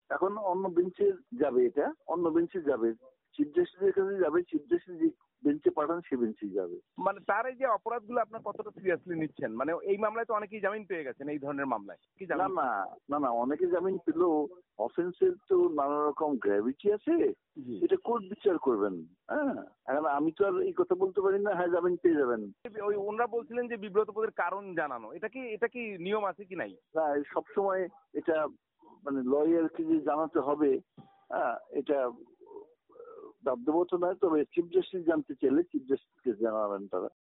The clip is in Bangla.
এখন অন্য বেঞ্চে যাবে, এটা অন্য বেঞ্চে যাবে, চিফ জাস্টিসের কাছে যাবে, চিফ জাস্টিস যে বেঞ্চে পাঠান সে বেঞ্চেই যাবে। মানে তার এই যে অপরাধগুলো আপনার কতটা সিরিয়াসলি নিচ্ছেন? মানে এই মামলায় তো অনেকেই জামিন পেয়ে গেছেন, এই ধরনের মামলায় কি না জামিন? না না না, অনেকে জামিন পেলেও অফেন্সের তো নানা রকম গ্র্যাভিটি আছে, জি। এটা কোর্ট বিচার করবেন। হ্যাঁ, এখন আমি তো আর এই কথা বলতে পারি না হ্যাঁ জামিন পেয়ে যাবেন। ওই ওনারা বলছিলেন যে বিব্রত বোধের কারণ জানানো, এটা কি নিয়ম আছে কি নাই? না, সবসময় এটা মানে লয়ারকে যে জানাতে হবে, হ্যাঁ, এটা বাধ্যবাধকতা নয়, তবে চিফ জাস্টিস জানতে চাইলে চিফ জাস্টিসকে জানাবেন তারা।